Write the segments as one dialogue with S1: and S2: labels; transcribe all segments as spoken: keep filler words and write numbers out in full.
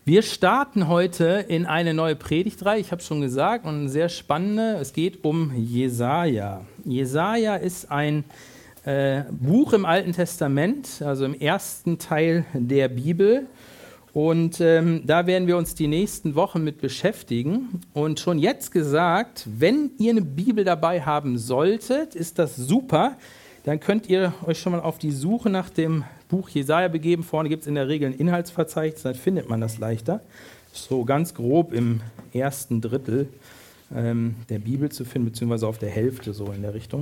S1: Wir starten heute in eine neue Predigtreihe, ich habe es schon gesagt, und eine sehr spannende. Es geht um Jesaja. Jesaja ist ein äh, Buch im Alten Testament, also im ersten Teil der Bibel. Und ähm, da werden wir uns die nächsten Wochen mit beschäftigen. Und schon jetzt gesagt, wenn ihr eine Bibel dabei haben solltet, ist das super. Dann könnt ihr euch schon mal auf die Suche nach dem Buch Jesaja begeben. Vorne gibt es in der Regel ein Inhaltsverzeichnis, dann findet man das leichter. So ganz grob im ersten Drittel ähm, der Bibel zu finden, beziehungsweise auf der Hälfte so in der Richtung.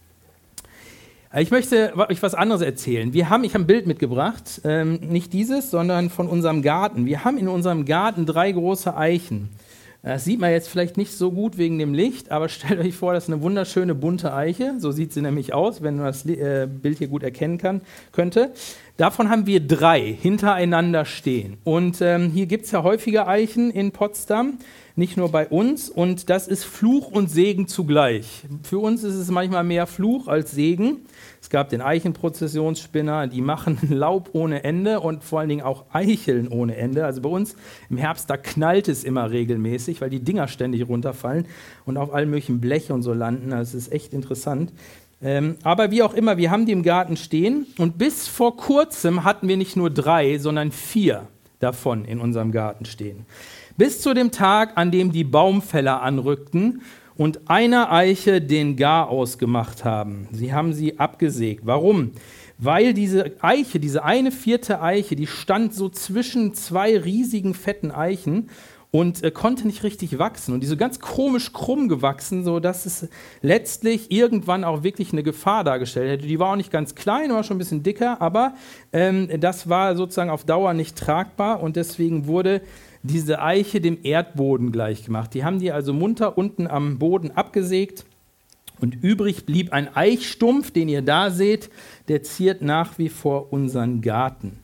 S1: Ich möchte euch was anderes erzählen. Wir haben, ich habe ein Bild mitgebracht, ähm, nicht dieses, sondern von unserem Garten. Wir haben in unserem Garten drei große Eichen. Das sieht man jetzt vielleicht nicht so gut wegen dem Licht, aber stellt euch vor, das ist eine wunderschöne bunte Eiche. So sieht sie nämlich aus, wenn man das äh, Bild hier gut erkennen kann, könnte. Davon haben wir drei hintereinander stehen. Und ähm, hier gibt es ja häufige Eichen in Potsdam, nicht nur bei uns. Und das ist Fluch und Segen zugleich. Für uns ist es manchmal mehr Fluch als Segen. Es gab den Eichenprozessionsspinner, die machen Laub ohne Ende und vor allen Dingen auch Eicheln ohne Ende. Also bei uns im Herbst, da knallt es immer regelmäßig, weil die Dinger ständig runterfallen und auf allen möglichen Bleche und so landen. Das ist echt interessant. Ähm, aber wie auch immer, wir haben die im Garten stehen und bis vor kurzem hatten wir nicht nur drei, sondern vier davon in unserem Garten stehen. Bis zu dem Tag, an dem die Baumfäller anrückten und einer Eiche den Garaus gemacht haben. Sie haben sie abgesägt. Warum? Weil diese Eiche, diese eine vierte Eiche, die stand so zwischen zwei riesigen fetten Eichen und äh, konnte nicht richtig wachsen. Und die so ganz komisch krumm gewachsen, sodass es letztlich irgendwann auch wirklich eine Gefahr dargestellt hätte. Die war auch nicht ganz klein, war schon ein bisschen dicker, aber ähm, das war sozusagen auf Dauer nicht tragbar und deswegen wurde diese Eiche dem Erdboden gleichgemacht. Die haben die also munter unten am Boden abgesägt und übrig blieb ein Eichstumpf, den ihr da seht, der ziert nach wie vor unseren Garten.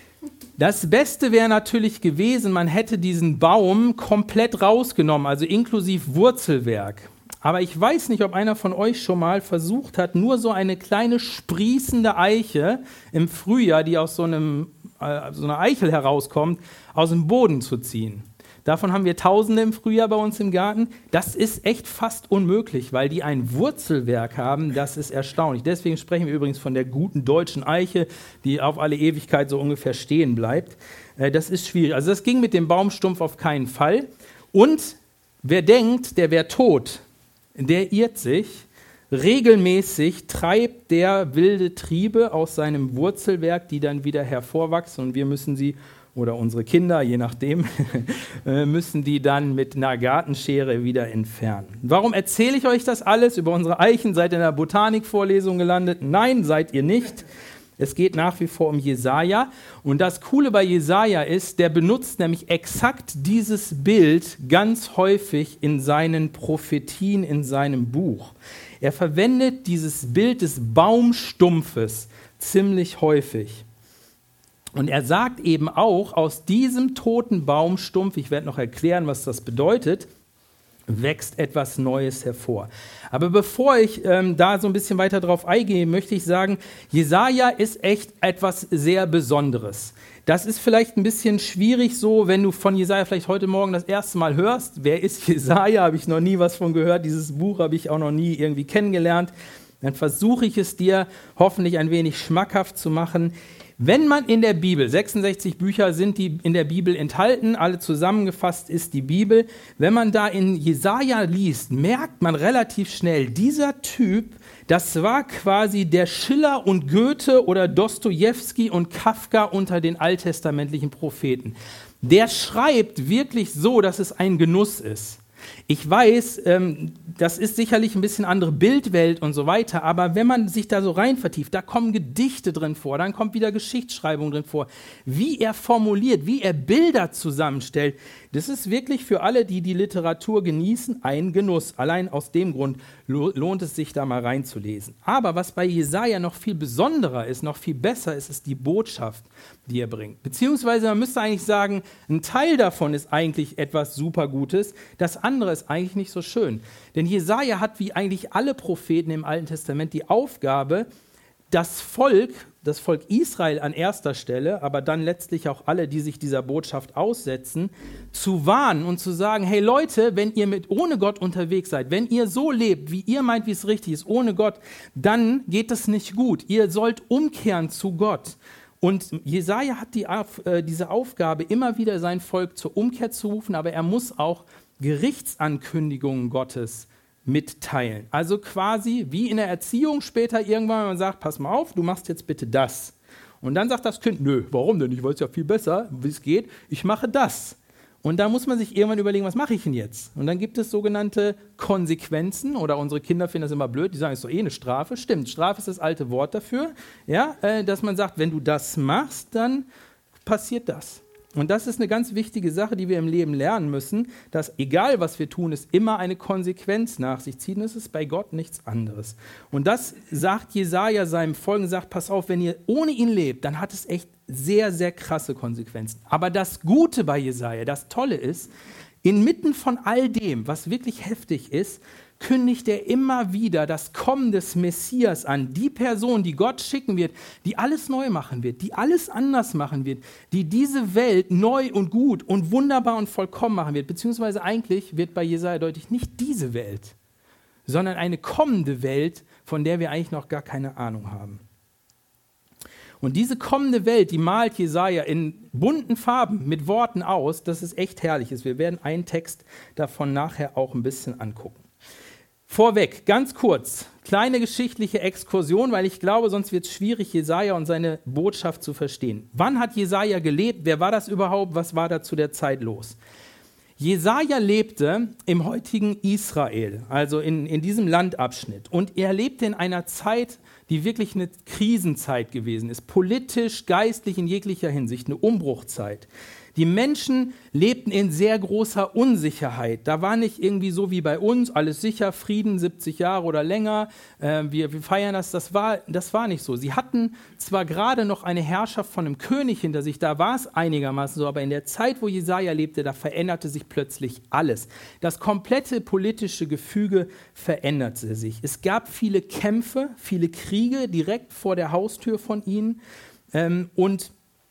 S1: Das Beste wäre natürlich gewesen, man hätte diesen Baum komplett rausgenommen, also inklusive Wurzelwerk. Aber ich weiß nicht, ob einer von euch schon mal versucht hat, nur so eine kleine sprießende Eiche im Frühjahr, die aus so, einem, äh, so einer Eichel herauskommt, aus dem Boden zu ziehen. Davon haben wir Tausende im Frühjahr bei uns im Garten. Das ist echt fast unmöglich, weil die ein Wurzelwerk haben, das ist erstaunlich. Deswegen sprechen wir übrigens von der guten deutschen Eiche, die auf alle Ewigkeit so ungefähr stehen bleibt. Äh, das ist schwierig. Also das ging mit dem Baumstumpf auf keinen Fall. Und wer denkt, der wäre tot, der irrt sich. Regelmäßig treibt der wilde Triebe aus seinem Wurzelwerk, die dann wieder hervorwachsen und wir müssen sie, oder unsere Kinder, je nachdem, müssen die dann mit einer Gartenschere wieder entfernen. Warum erzähle ich euch das alles über unsere Eichen? Seid ihr in der Botanikvorlesung gelandet? Nein, seid ihr nicht. Es geht nach wie vor um Jesaja. Und das Coole bei Jesaja ist, der benutzt nämlich exakt dieses Bild ganz häufig in seinen Prophetien, in seinem Buch. Er verwendet dieses Bild des Baumstumpfes ziemlich häufig. Und er sagt eben auch, aus diesem toten Baumstumpf, ich werde noch erklären, was das bedeutet, wächst etwas Neues hervor. Aber bevor ich ähm, da so ein bisschen weiter drauf eingehe, möchte ich sagen, Jesaja ist echt etwas sehr Besonderes. Das ist vielleicht ein bisschen schwierig so, wenn du von Jesaja vielleicht heute Morgen das erste Mal hörst. Wer ist Jesaja? Habe ich noch nie was von gehört. Dieses Buch habe ich auch noch nie irgendwie kennengelernt. Dann versuche ich es dir hoffentlich ein wenig schmackhaft zu machen. Wenn man in der Bibel, sechsundsechzig Bücher sind die in der Bibel enthalten, alle zusammengefasst ist die Bibel. Wenn man da in Jesaja liest, merkt man relativ schnell, dieser Typ, das war quasi der Schiller und Goethe oder Dostojewski und Kafka unter den alttestamentlichen Propheten. Der schreibt wirklich so, dass es ein Genuss ist. Ich weiß, ähm, das ist sicherlich ein bisschen andere Bildwelt und so weiter, aber wenn man sich da so rein vertieft, da kommen Gedichte drin vor, dann kommt wieder Geschichtsschreibung drin vor, wie er formuliert, wie er Bilder zusammenstellt, das ist wirklich für alle, die die Literatur genießen, ein Genuss. Allein aus dem Grund lohnt es sich, da mal reinzulesen. Aber was bei Jesaja noch viel besonderer ist, noch viel besser ist, ist die Botschaft, die er bringt. Beziehungsweise man müsste eigentlich sagen, ein Teil davon ist eigentlich etwas Supergutes, das andere ist eigentlich nicht so schön. Denn Jesaja hat wie eigentlich alle Propheten im Alten Testament die Aufgabe, das Volk, das Volk Israel an erster Stelle, aber dann letztlich auch alle, die sich dieser Botschaft aussetzen, zu warnen und zu sagen, hey Leute, wenn ihr mit ohne Gott unterwegs seid, wenn ihr so lebt, wie ihr meint, wie es richtig ist, ohne Gott, dann geht es nicht gut. Ihr sollt umkehren zu Gott. Und Jesaja hat die, äh, diese Aufgabe, immer wieder sein Volk zur Umkehr zu rufen, aber er muss auch Gerichtsankündigungen Gottes mitteilen. Also quasi wie in der Erziehung später irgendwann, wenn man sagt, pass mal auf, du machst jetzt bitte das. Und dann sagt das Kind, nö, warum denn? Ich weiß ja viel besser, wie es geht. Ich mache das. Und da muss man sich irgendwann überlegen, was mache ich denn jetzt? Und dann gibt es sogenannte Konsequenzen, oder unsere Kinder finden das immer blöd, die sagen, es ist doch eh eine Strafe. Stimmt, Strafe ist das alte Wort dafür, ja, äh, dass man sagt, wenn du das machst, dann passiert das. Und das ist eine ganz wichtige Sache, die wir im Leben lernen müssen, dass egal was wir tun, es immer eine Konsequenz nach sich zieht. Und es ist bei Gott nichts anderes. Und das sagt Jesaja seinem Volk und sagt, pass auf, wenn ihr ohne ihn lebt, dann hat es echt sehr, sehr krasse Konsequenzen. Aber das Gute bei Jesaja, das Tolle ist, inmitten von all dem, was wirklich heftig ist, kündigt er immer wieder das Kommen des Messias an. Die Person, die Gott schicken wird, die alles neu machen wird, die alles anders machen wird, die diese Welt neu und gut und wunderbar und vollkommen machen wird. Beziehungsweise eigentlich wird bei Jesaja deutlich nicht diese Welt, sondern eine kommende Welt, von der wir eigentlich noch gar keine Ahnung haben. Und diese kommende Welt, die malt Jesaja in bunten Farben mit Worten aus, dass es echt herrlich ist. Wir werden einen Text davon nachher auch ein bisschen angucken. Vorweg, ganz kurz, kleine geschichtliche Exkursion, weil ich glaube, sonst wird es schwierig, Jesaja und seine Botschaft zu verstehen. Wann hat Jesaja gelebt? Wer war das überhaupt? Was war da zu der Zeit los? Jesaja lebte im heutigen Israel, also in, in diesem Landabschnitt. Und er lebte in einer Zeit, die wirklich eine Krisenzeit gewesen ist, politisch, geistlich, in jeglicher Hinsicht, eine Umbruchzeit. Die Menschen lebten in sehr großer Unsicherheit. Da war nicht irgendwie so wie bei uns, alles sicher, Frieden, siebzig Jahre oder länger, äh, wir, wir feiern das. Das war, das war nicht so. Sie hatten zwar gerade noch eine Herrschaft von einem König hinter sich, da war es einigermaßen so, aber in der Zeit, wo Jesaja lebte, da veränderte sich plötzlich alles. Das komplette politische Gefüge veränderte sich. Es gab viele Kämpfe, viele Kriege direkt vor der Haustür von ihnen ähm, und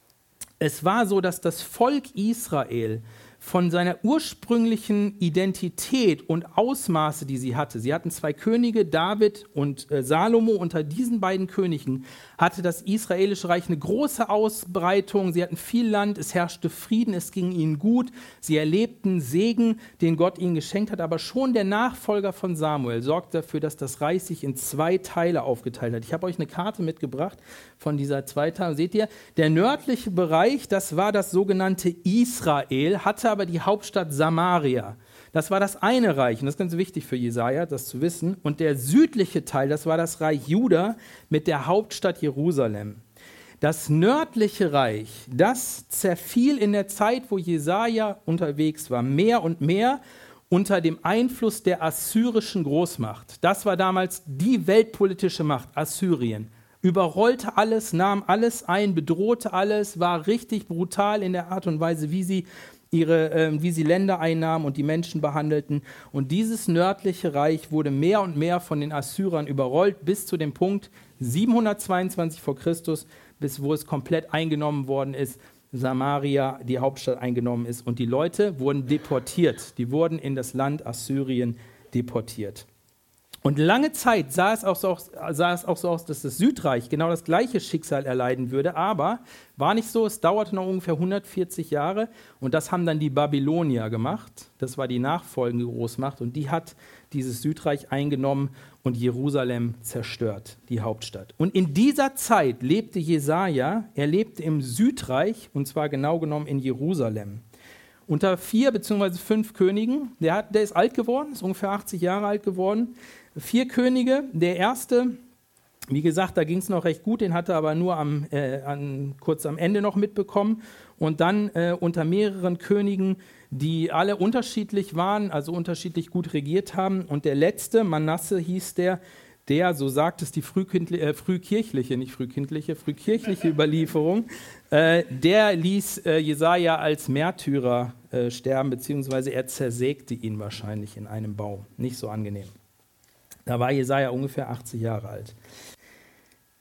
S1: es war so, dass das Volk Israel von seiner ursprünglichen Identität und Ausmaße, die sie hatte, sie hatten zwei Könige, David und äh, Salomo, unter diesen beiden Königen hatte das israelische Reich eine große Ausbreitung, sie hatten viel Land, es herrschte Frieden, es ging ihnen gut, sie erlebten Segen, den Gott ihnen geschenkt hat, aber schon der Nachfolger von Samuel sorgte dafür, dass das Reich sich in zwei Teile aufgeteilt hat. Ich habe euch eine Karte mitgebracht von dieser Zweiteilung, seht ihr, der nördliche Bereich, das war das sogenannte Israel, hatte aber die Hauptstadt Samaria. Das war das eine Reich, und das ist ganz wichtig für Jesaja, das zu wissen. Und der südliche Teil, das war das Reich Juda mit der Hauptstadt Jerusalem. Das nördliche Reich, das zerfiel in der Zeit, wo Jesaja unterwegs war, mehr und mehr unter dem Einfluss der assyrischen Großmacht. Das war damals die weltpolitische Macht, Assyrien. Überrollte alles, nahm alles ein, bedrohte alles, war richtig brutal in der Art und Weise, wie sie ihre, äh, wie sie Länder einnahmen und die Menschen behandelten. Und dieses nördliche Reich wurde mehr und mehr von den Assyrern überrollt, bis zu dem Punkt siebenhundertzweiundzwanzig vor Christus, bis wo es komplett eingenommen worden ist, Samaria, die Hauptstadt, eingenommen ist. Und die Leute wurden deportiert. Die wurden in das Land Assyrien deportiert. Und lange Zeit sah es, auch so aus, sah es auch so aus, dass das Südreich genau das gleiche Schicksal erleiden würde, aber war nicht so, es dauerte noch ungefähr hundertvierzig Jahre und das haben dann die Babylonier gemacht, das war die nachfolgende Großmacht und die hat dieses Südreich eingenommen und Jerusalem zerstört, die Hauptstadt. Und in dieser Zeit lebte Jesaja, er lebte im Südreich und zwar genau genommen in Jerusalem. Unter vier bzw. fünf Königen, der, hat, der ist alt geworden, ist ungefähr achtzig Jahre alt geworden. Vier Könige, der erste, wie gesagt, da ging es noch recht gut, den hatte er aber nur am, äh, an, kurz am Ende noch mitbekommen. Und dann äh, unter mehreren Königen, die alle unterschiedlich waren, also unterschiedlich gut regiert haben. Und der letzte, Manasse hieß der, der, so sagt es die frühkindliche, äh, frühkirchliche, nicht frühkindliche, frühkirchliche Überlieferung, äh, der ließ äh, Jesaja als Märtyrer äh, sterben, beziehungsweise er zersägte ihn wahrscheinlich in einem Baum. Nicht so angenehm. Da war Jesaja ungefähr achtzig Jahre alt.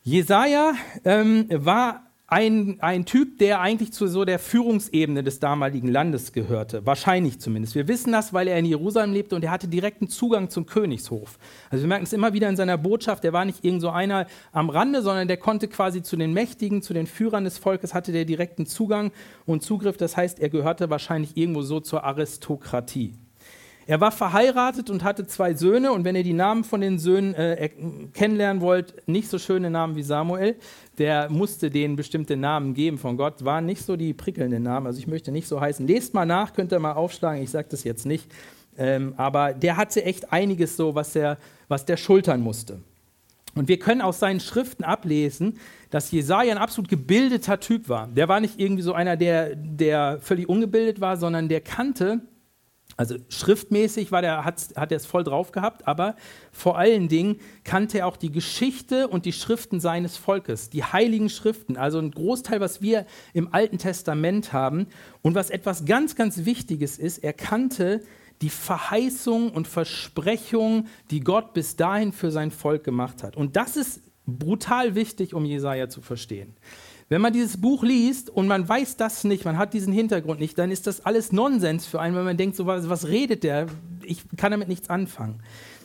S1: Jesaja ähm, war ein, ein Typ, der eigentlich zu so der Führungsebene des damaligen Landes gehörte. Wahrscheinlich zumindest. Wir wissen das, weil er in Jerusalem lebte und er hatte direkten Zugang zum Königshof. Also wir merken es immer wieder in seiner Botschaft, der war nicht irgend so einer am Rande, sondern der konnte quasi zu den Mächtigen, zu den Führern des Volkes, hatte der direkten Zugang und Zugriff. Das heißt, er gehörte wahrscheinlich irgendwo so zur Aristokratie. Er war verheiratet und hatte zwei Söhne und wenn ihr die Namen von den Söhnen äh, kennenlernen wollt, nicht so schöne Namen wie Samuel, der musste denen bestimmte Namen geben von Gott, waren nicht so die prickelnden Namen, also ich möchte nicht so heißen. Lest mal nach, könnt ihr mal aufschlagen, ich sage das jetzt nicht, ähm, aber der hatte echt einiges so, was der, was der schultern musste. Und wir können aus seinen Schriften ablesen, dass Jesaja ein absolut gebildeter Typ war. Der war nicht irgendwie so einer, der, der völlig ungebildet war, sondern der kannte, also schriftmäßig war der, hat, hat er es voll drauf gehabt, aber vor allen Dingen kannte er auch die Geschichte und die Schriften seines Volkes, die heiligen Schriften, also ein Großteil, was wir im Alten Testament haben. Und was etwas ganz, ganz Wichtiges ist, er kannte die Verheißungen und Versprechungen, die Gott bis dahin für sein Volk gemacht hat. Und das ist brutal wichtig, um Jesaja zu verstehen. Wenn man dieses Buch liest und man weiß das nicht, man hat diesen Hintergrund nicht, dann ist das alles Nonsens für einen, weil man denkt, so, was, was redet der? Ich kann damit nichts anfangen.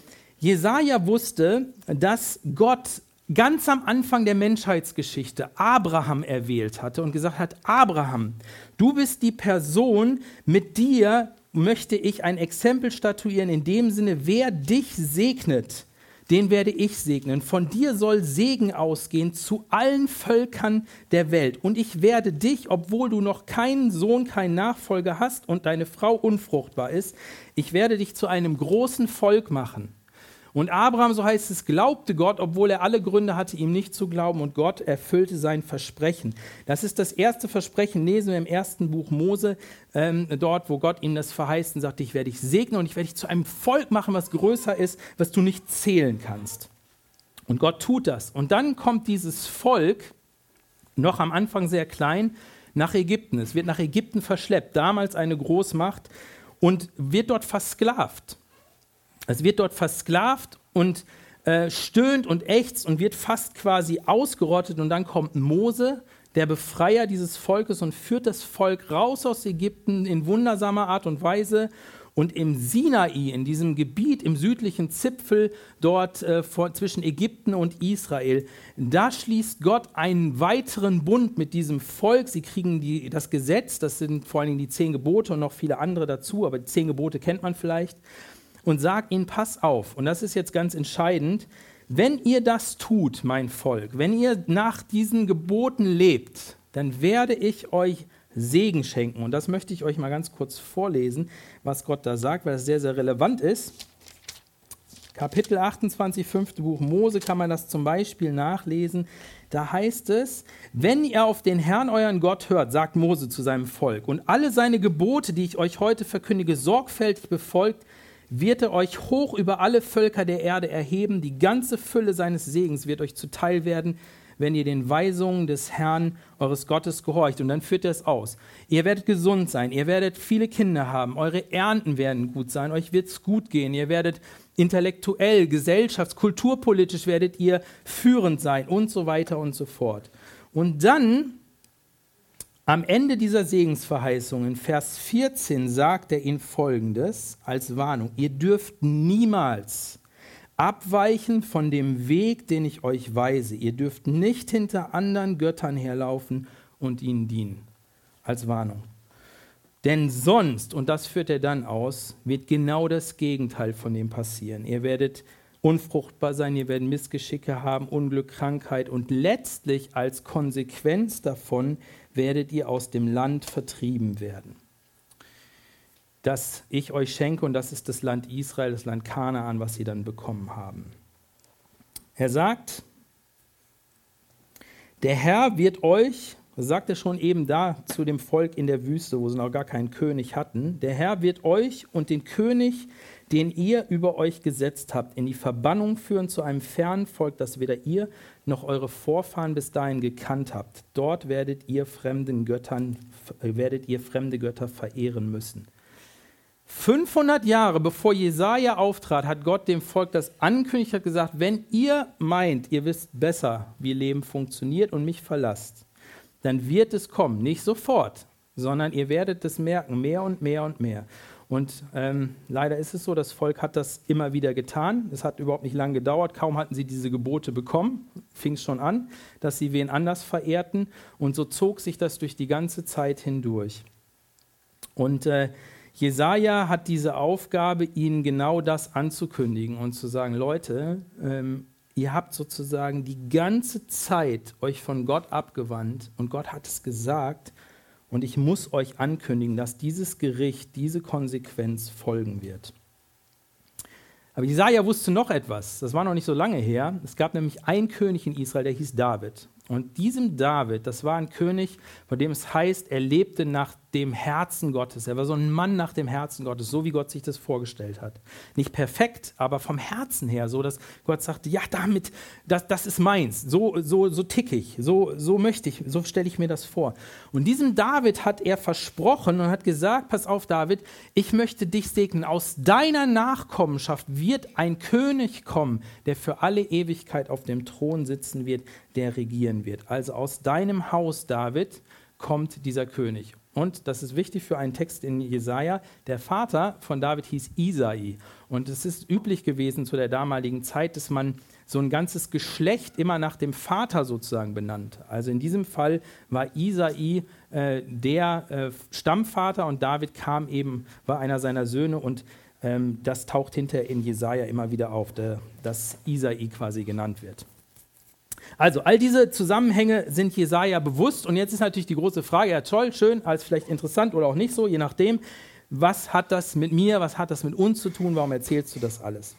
S1: Jesaja wusste, dass Gott ganz am Anfang der Menschheitsgeschichte Abraham erwählt hatte und gesagt hat, Abraham, du bist die Person, mit dir möchte ich ein Exempel statuieren, in dem Sinne, wer dich segnet, den werde ich segnen. Von dir soll Segen ausgehen zu allen Völkern der Welt. Und ich werde dich, obwohl du noch keinen Sohn, keinen Nachfolger hast und deine Frau unfruchtbar ist, ich werde dich zu einem großen Volk machen. Und Abraham, so heißt es, glaubte Gott, obwohl er alle Gründe hatte, ihm nicht zu glauben. Und Gott erfüllte sein Versprechen. Das ist das erste Versprechen, lesen wir im ersten Buch Mose, ähm, dort, wo Gott ihm das verheißt und sagt, ich werde dich segnen und ich werde dich zu einem Volk machen, was größer ist, was du nicht zählen kannst. Und Gott tut das. Und dann kommt dieses Volk, noch am Anfang sehr klein, nach Ägypten. Es wird nach Ägypten verschleppt, damals eine Großmacht, und wird dort versklavt. Es wird dort versklavt und äh, stöhnt und ächzt und wird fast quasi ausgerottet. Und dann kommt Mose, der Befreier dieses Volkes, und führt das Volk raus aus Ägypten in wundersamer Art und Weise. Und im Sinai, in diesem Gebiet, im südlichen Zipfel, dort äh, vor, zwischen Ägypten und Israel, da schließt Gott einen weiteren Bund mit diesem Volk. Sie kriegen die, das Gesetz, das sind vor allen Dingen die zehn Gebote und noch viele andere dazu, aber die zehn Gebote kennt man vielleicht. Und sagt ihnen, pass auf, und das ist jetzt ganz entscheidend, wenn ihr das tut, mein Volk, wenn ihr nach diesen Geboten lebt, dann werde ich euch Segen schenken. Und das möchte ich euch mal ganz kurz vorlesen, was Gott da sagt, weil das sehr, sehr relevant ist. Kapitel achtundzwanzig, fünfte Buch Mose, kann man das zum Beispiel nachlesen. Da heißt es, wenn ihr auf den Herrn, euren Gott, hört, sagt Mose zu seinem Volk, und alle seine Gebote, die ich euch heute verkündige, sorgfältig befolgt, wird er euch hoch über alle Völker der Erde erheben. Die ganze Fülle seines Segens wird euch zuteil werden, wenn ihr den Weisungen des Herrn, eures Gottes, gehorcht. Und dann führt er es aus. Ihr werdet gesund sein, ihr werdet viele Kinder haben, eure Ernten werden gut sein, euch wird es gut gehen, ihr werdet intellektuell, gesellschafts-, kulturpolitisch werdet ihr führend sein und so weiter und so fort. Und dann am Ende dieser Segensverheißungen, Vers vierzehn, sagt er ihnen Folgendes als Warnung. Ihr dürft niemals abweichen von dem Weg, den ich euch weise. Ihr dürft nicht hinter anderen Göttern herlaufen und ihnen dienen. Als Warnung. Denn sonst, und das führt er dann aus, wird genau das Gegenteil von dem passieren. Ihr werdet unfruchtbar sein, ihr werdet Missgeschicke haben, Unglück, Krankheit, und letztlich als Konsequenz davon werdet ihr aus dem Land vertrieben werden, das ich euch schenke, und das ist das Land Israel, das Land Kanaan, was sie dann bekommen haben. Er sagt, der Herr wird euch, das sagt er schon eben da zu dem Volk in der Wüste, wo sie noch gar keinen König hatten, der Herr wird euch und den König, den ihr über euch gesetzt habt, in die Verbannung führen zu einem fernen Volk, das weder ihr noch eure Vorfahren bis dahin gekannt habt. Dort werdet ihr fremden Göttern, werdet ihr fremde Götter verehren müssen. fünfhundert Jahre bevor Jesaja auftrat, hat Gott dem Volk das angekündigt, hat gesagt, wenn ihr meint, ihr wisst besser, wie Leben funktioniert und mich verlasst, dann wird es kommen, nicht sofort, sondern ihr werdet es merken, mehr und mehr und mehr. Und ähm, leider ist es so, das Volk hat das immer wieder getan. Es hat überhaupt nicht lange gedauert. Kaum hatten sie diese Gebote bekommen, fing es schon an, dass sie wen anders verehrten. Und so zog sich das durch die ganze Zeit hindurch. Und äh, Jesaja hat diese Aufgabe, ihnen genau das anzukündigen und zu sagen, Leute, ähm, ihr habt sozusagen die ganze Zeit euch von Gott abgewandt und Gott hat es gesagt. Und ich muss euch ankündigen, dass dieses Gericht, diese Konsequenz folgen wird. Aber Jesaja wusste noch etwas, das war noch nicht so lange her. Es gab nämlich einen König in Israel, der hieß David. Und diesem David, das war ein König, von dem es heißt, er lebte nach dem Herzen Gottes. Er war so ein Mann nach dem Herzen Gottes, so wie Gott sich das vorgestellt hat. Nicht perfekt, aber vom Herzen her, so dass Gott sagte, ja, damit, das, das ist meins, so, so, so tick ich, so, so möchte ich, so stelle ich mir das vor. Und diesem David hat er versprochen und hat gesagt, pass auf David, ich möchte dich segnen, aus deiner Nachkommenschaft wird ein König kommen, der für alle Ewigkeit auf dem Thron sitzen wird, der regieren wird. Also aus deinem Haus, David, kommt dieser König. Und das ist wichtig für einen Text in Jesaja. Der Vater von David hieß Isai. Und es ist üblich gewesen zu der damaligen Zeit, dass man so ein ganzes Geschlecht immer nach dem Vater sozusagen benannt. Also in diesem Fall war Isai äh, der äh, Stammvater und David kam eben, war einer seiner Söhne und ähm, das taucht hinterher in Jesaja immer wieder auf, der, dass Isai quasi genannt wird. Also, all diese Zusammenhänge sind Jesaja bewusst. Und jetzt ist natürlich die große Frage, ja toll, schön, als vielleicht interessant oder auch nicht so, je nachdem, was hat das mit mir, was hat das mit uns zu tun, warum erzählst du das alles?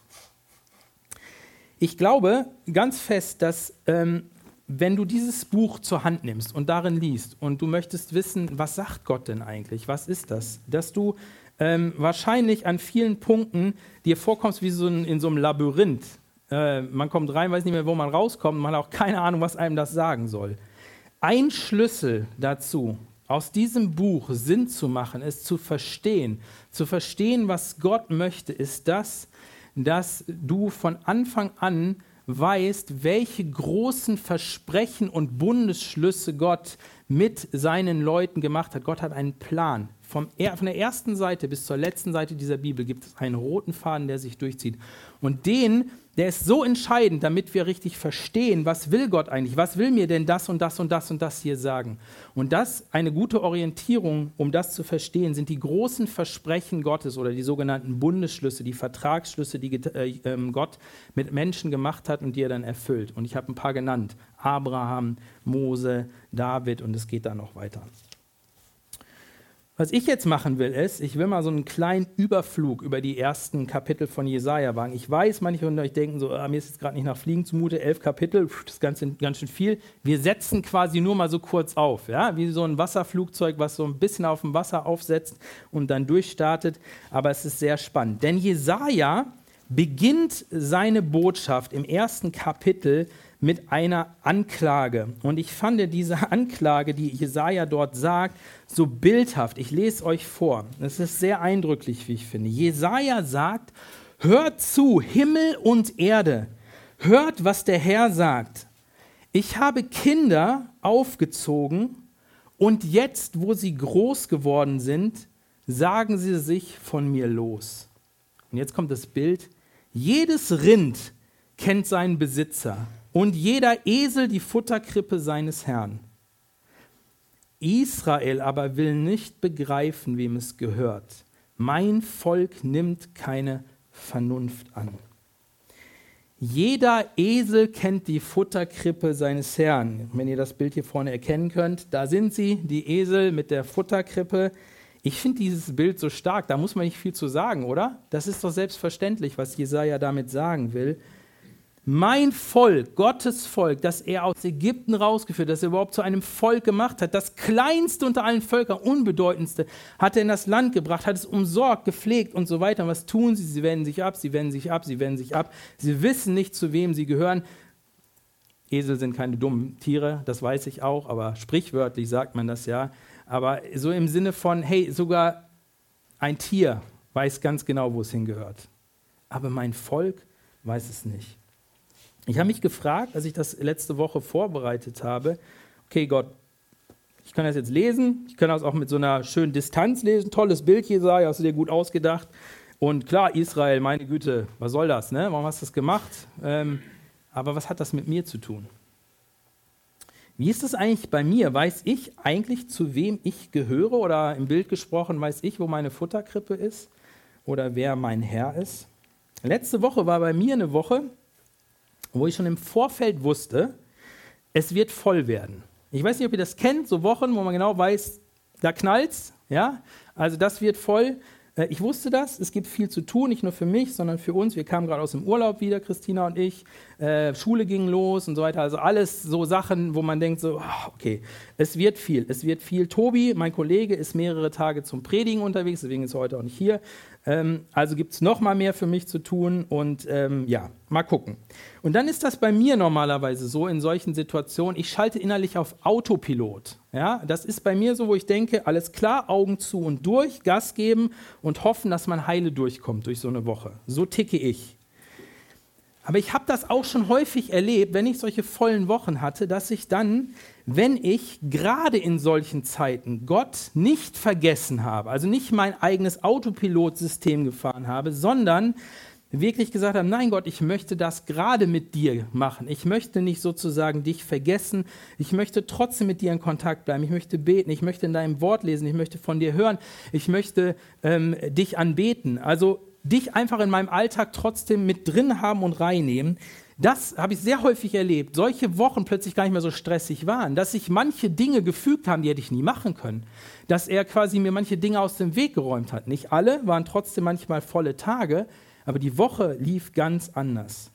S1: Ich glaube ganz fest, dass ähm, wenn du dieses Buch zur Hand nimmst und darin liest und du möchtest wissen, was sagt Gott denn eigentlich, was ist das, dass du ähm, wahrscheinlich an vielen Punkten dir vorkommst wie so ein, in so einem Labyrinth. Äh, man kommt rein, weiß nicht mehr, wo man rauskommt, man hat auch keine Ahnung, was einem das sagen soll. Ein Schlüssel dazu, aus diesem Buch Sinn zu machen, ist zu verstehen. Zu verstehen, was Gott möchte, ist das, dass du von Anfang an weißt, welche großen Versprechen und Bundesschlüsse Gott mit seinen Leuten gemacht hat. Gott hat einen Plan. Vom, von der ersten Seite bis zur letzten Seite dieser Bibel gibt es einen roten Faden, der sich durchzieht. Und den, der ist so entscheidend, damit wir richtig verstehen, was will Gott eigentlich, was will mir denn das und das und das und das hier sagen. Und das, eine gute Orientierung, um das zu verstehen, sind die großen Versprechen Gottes oder die sogenannten Bundesschlüsse, die Vertragsschlüsse, die äh, Gott mit Menschen gemacht hat und die er dann erfüllt. Und ich habe ein paar genannt. Abraham, Mose, David und es geht dann noch weiter. Was ich jetzt machen will, ist, ich will mal so einen kleinen Überflug über die ersten Kapitel von Jesaja wagen. Ich weiß, manche von euch denken so, ah, mir ist jetzt gerade nicht nach Fliegen zumute, elf Kapitel, pff, das ist ganz, ganz schön viel. Wir setzen quasi nur mal so kurz auf, ja? Wie so ein Wasserflugzeug, was so ein bisschen auf dem Wasser aufsetzt und dann durchstartet. Aber es ist sehr spannend, denn Jesaja beginnt seine Botschaft im ersten Kapitel mit einer Anklage. Und ich fand diese Anklage, die Jesaja dort sagt, so bildhaft. Ich lese euch vor. Das ist sehr eindrücklich, wie ich finde. Jesaja sagt, hört zu, Himmel und Erde. Hört, was der Herr sagt. Ich habe Kinder aufgezogen und jetzt, wo sie groß geworden sind, sagen sie sich von mir los. Und jetzt kommt das Bild. Jedes Rind kennt seinen Besitzer. Und jeder Esel die Futterkrippe seines Herrn. Israel aber will nicht begreifen, wem es gehört. Mein Volk nimmt keine Vernunft an. Jeder Esel kennt die Futterkrippe seines Herrn. Wenn ihr das Bild hier vorne erkennen könnt, da sind sie, die Esel mit der Futterkrippe. Ich finde dieses Bild so stark, da muss man nicht viel zu sagen, oder? Das ist doch selbstverständlich, was Jesaja damit sagen will. Mein Volk, Gottes Volk, das er aus Ägypten rausgeführt hat, das er überhaupt zu einem Volk gemacht hat, das kleinste unter allen Völkern, unbedeutendste, hat er in das Land gebracht, hat es umsorgt, gepflegt und so weiter. Und was tun sie? Sie wenden sich ab, sie wenden sich ab, sie wenden sich ab. Sie wissen nicht, zu wem sie gehören. Esel sind keine dummen Tiere, das weiß ich auch, aber sprichwörtlich sagt man das ja. Aber so im Sinne von, hey, sogar ein Tier weiß ganz genau, wo es hingehört. Aber mein Volk weiß es nicht. Ich habe mich gefragt, als ich das letzte Woche vorbereitet habe, okay Gott, ich kann das jetzt lesen, ich kann das auch mit so einer schönen Distanz lesen, tolles Bild, Jesaja, hast du dir gut ausgedacht. Und klar, Israel, meine Güte, was soll das, ne? Warum hast du das gemacht? Ähm, aber was hat das mit mir zu tun? Wie ist es eigentlich bei mir? Weiß ich eigentlich, zu wem ich gehöre? Oder im Bild gesprochen, weiß ich, wo meine Futterkrippe ist? Oder wer mein Herr ist? Letzte Woche war bei mir eine Woche, wo ich schon im Vorfeld wusste, es wird voll werden. Ich weiß nicht, ob ihr das kennt, so Wochen, wo man genau weiß, da knallt's, ja? Also das wird voll. Ich wusste das, es gibt viel zu tun, nicht nur für mich, sondern für uns. Wir kamen gerade aus dem Urlaub wieder, Christina und ich. Äh, Schule ging los und so weiter. Also alles so Sachen, wo man denkt so, okay, es wird viel, es wird viel. Tobi, mein Kollege, ist mehrere Tage zum Predigen unterwegs, deswegen ist er heute auch nicht hier. Ähm, also gibt es noch mal mehr für mich zu tun und ähm, ja, mal gucken. Und dann ist das bei mir normalerweise so in solchen Situationen, ich schalte innerlich auf Autopilot. Ja, das ist bei mir so, wo ich denke, alles klar, Augen zu und durch, Gas geben und hoffen, dass man heile durchkommt durch so eine Woche. So ticke ich. Aber ich habe das auch schon häufig erlebt, wenn ich solche vollen Wochen hatte, dass ich dann, wenn ich gerade in solchen Zeiten Gott nicht vergessen habe, also nicht mein eigenes Autopilotsystem gefahren habe, sondern wirklich gesagt habe, nein Gott, ich möchte das gerade mit dir machen. Ich möchte nicht sozusagen dich vergessen. Ich möchte trotzdem mit dir in Kontakt bleiben. Ich möchte beten. Ich möchte in deinem Wort lesen. Ich möchte von dir hören. Ich möchte ähm, dich anbeten. Also dich einfach in meinem Alltag trotzdem mit drin haben und reinnehmen. Das habe ich sehr häufig erlebt. Solche Wochen plötzlich gar nicht mehr so stressig waren, dass sich manche Dinge gefügt haben, die hätte ich nie machen können. Dass er quasi mir manche Dinge aus dem Weg geräumt hat. Nicht alle, waren trotzdem manchmal volle Tage, aber die Woche lief ganz anders.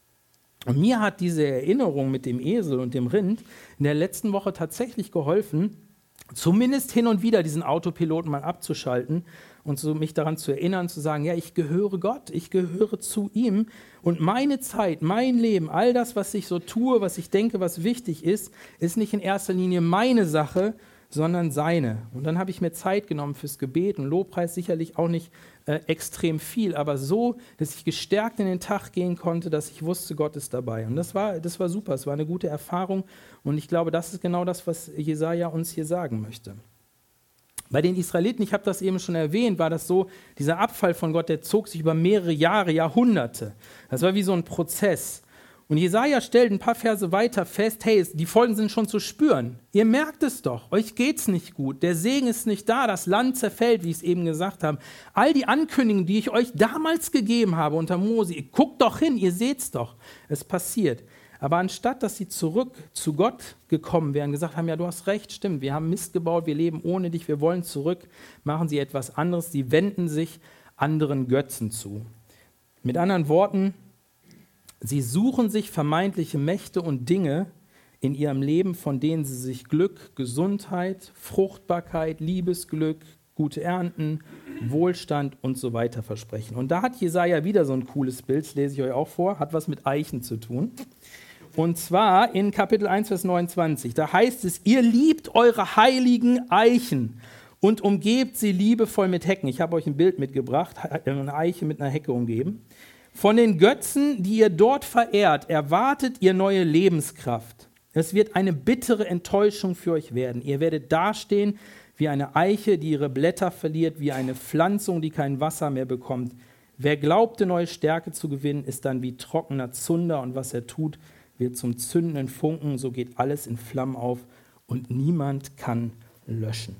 S1: Und mir hat diese Erinnerung mit dem Esel und dem Rind in der letzten Woche tatsächlich geholfen, zumindest hin und wieder diesen Autopiloten mal abzuschalten und so mich daran zu erinnern, zu sagen, ja, ich gehöre Gott, ich gehöre zu ihm und meine Zeit, mein Leben, all das, was ich so tue, was ich denke, was wichtig ist, ist nicht in erster Linie meine Sache, sondern seine. Und dann habe ich mir Zeit genommen fürs Gebet und Lobpreis, sicherlich auch nicht äh, extrem viel, aber so, dass ich gestärkt in den Tag gehen konnte, dass ich wusste, Gott ist dabei. Und das war, das war super, es war eine gute Erfahrung und ich glaube, das ist genau das, was Jesaja uns hier sagen möchte. Bei den Israeliten, ich habe das eben schon erwähnt, war das so, dieser Abfall von Gott, der zog sich über mehrere Jahre, Jahrhunderte. Das war wie so ein Prozess. Und Jesaja stellt ein paar Verse weiter fest, hey, die Folgen sind schon zu spüren. Ihr merkt es doch, euch geht's nicht gut, der Segen ist nicht da, das Land zerfällt, wie ich es eben gesagt habe. All die Ankündigungen, die ich euch damals gegeben habe unter Mose, guckt doch hin, ihr seht's doch, es passiert. Aber anstatt, dass sie zurück zu Gott gekommen wären, gesagt haben, ja, du hast recht, stimmt, wir haben Mist gebaut, wir leben ohne dich, wir wollen zurück, machen sie etwas anderes, sie wenden sich anderen Götzen zu. Mit anderen Worten, sie suchen sich vermeintliche Mächte und Dinge in ihrem Leben, von denen sie sich Glück, Gesundheit, Fruchtbarkeit, Liebesglück, gute Ernten, Wohlstand und so weiter versprechen. Und da hat Jesaja wieder so ein cooles Bild, das lese ich euch auch vor, hat was mit Eichen zu tun. Und zwar in Kapitel eins, Vers neunundzwanzig, da heißt es, ihr liebt eure heiligen Eichen und umgebt sie liebevoll mit Hecken. Ich habe euch ein Bild mitgebracht, eine Eiche mit einer Hecke umgeben. Von den Götzen, die ihr dort verehrt, erwartet ihr neue Lebenskraft. Es wird eine bittere Enttäuschung für euch werden. Ihr werdet dastehen wie eine Eiche, die ihre Blätter verliert, wie eine Pflanzung, die kein Wasser mehr bekommt. Wer glaubte, neue Stärke zu gewinnen, ist dann wie trockener Zunder und was er tut, wird zum zündenden Funken. So geht alles in Flammen auf und niemand kann löschen.